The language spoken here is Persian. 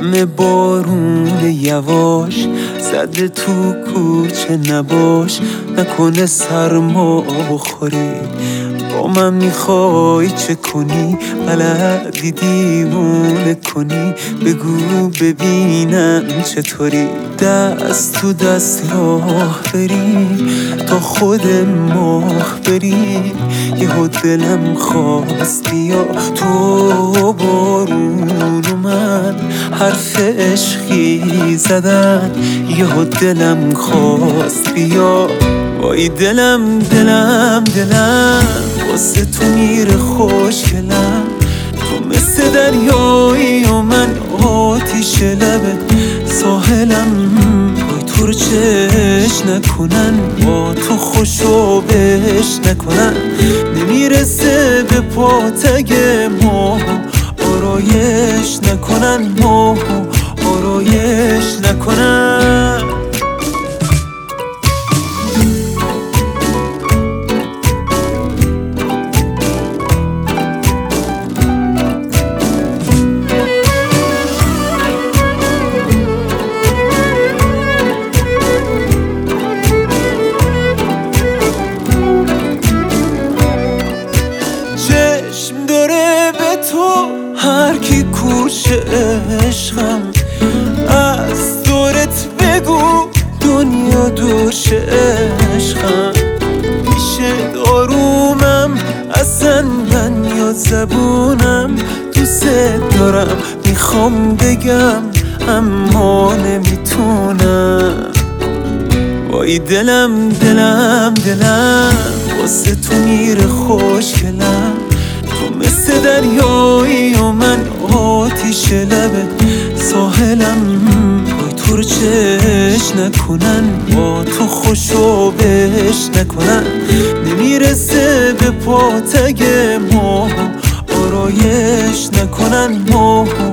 همه بارون یواش زده تو کوچه نباش، نکنه سرما بخوری. با من میخوای چه کنی؟ بلدی دیوونه کنی؟ بگو ببینم چطوری. دست تو دست راه بریم تا خود ماه بریم. یهو دلم خواست بیا تو بارون و من حرف عشقی زدن. یهو دلم خواست بیا، وای دلم دلم دلم واسه تو میره خوشگلم. تو مثل دریایی و من آتیش لبه ساحلم. وای تو رو چش نکنن، با تو خوشو بش نکنن. نمیرسه به پاتگ ماه آرایش نکنن، ماه آرایش نکنن. هر کی کوچه عشقم از دورت بگو دنیا دوش عشقم. میشه دارومم اصلا من یا زبونم دوست دارم میخوام بگم اما نمیتونم. وای دلم دلم دلم واسه تو میره خوشگلم. تو مثل دریایی و من آتیش لبه ساحلم. وای تو رو چش نکنن، با تو خوشو بش نکنن. نمیرسه به پاتگ ماه آرایش نکنن، ماه